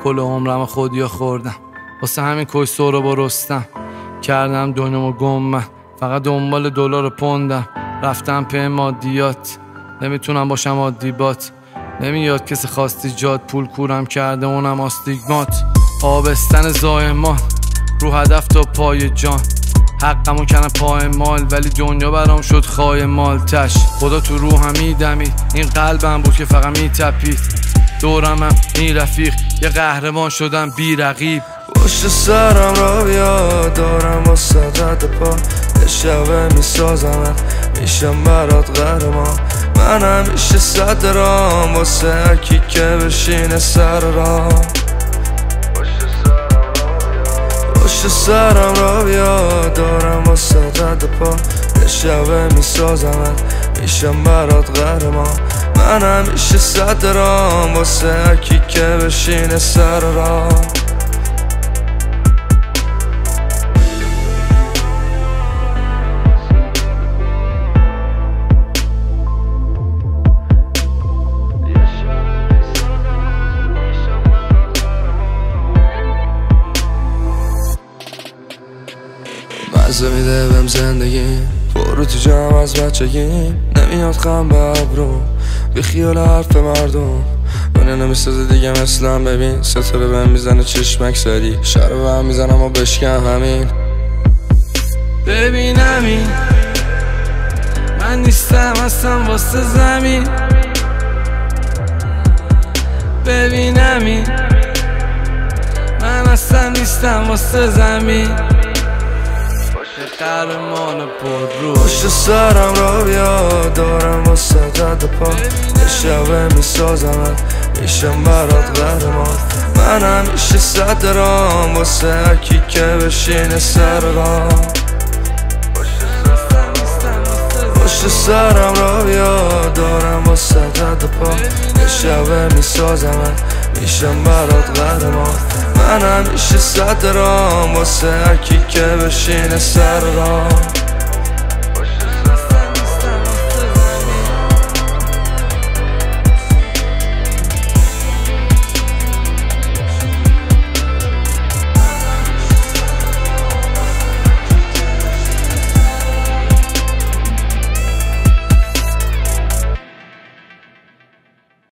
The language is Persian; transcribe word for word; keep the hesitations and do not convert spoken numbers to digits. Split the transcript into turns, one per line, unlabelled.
کل عمرم خودیا خوردم، واسه همین کویسو رو برستم کردم دنیامو گم. من فقط دنبال دلار و پوندم، رفتم پی مادیات، نمیتونم باشم عادی بات. نمیاد کسی خواستی جاد، پول کورم کرده اونم آستیگمات. آبستن زایمان رو هدف تا پای جان، حقمو کنم پای مال ولی دنیا برام شد خای مال. تش خدا تو روحم میدمید، این قلبم بود که فقط میتپید. دورمم این رفیق، یه قهرمان شدم بی رقیب.
پشت سرم را بیا دارم واسه رد پا، یه شبه میسازمت میشم برات قهرمان. من همیشه صدرام واسه هرکی که بشینه سر را. پشت سرم را بیا دارم واسه رد پا، یه شبه میسازمت میشم برات قهرمان. من همیشه صدرام واسه هرکی که بشینه سر را. مزه میده بهم زندگی، برو تو جمع از بچگی. نمیاد خم به ابرو بی خیال حرف مردم، دنیا نمیسازه دیگه مثلم. ببین ستاره بهم میزنه چشمک سری، شهر بهم میزنم و بشکم همین.
ببین همین من نیستم هستم واسه زمین. ببین همین من اصلا نیستم واسه زمین. قهرمان پر رو
پشت سرم را بیا دارم واسه رد پا، یه شبه میسازمت میشم برات قهرمان. من همیشه صدرام واسه هرکی که بشینه سر را. پشت سرم را بیا دارم واسه رد پا، یه شبه میسازمت میشم برات قهرمان. من همیشه صدرام واسه هرکی که بشینه سر را.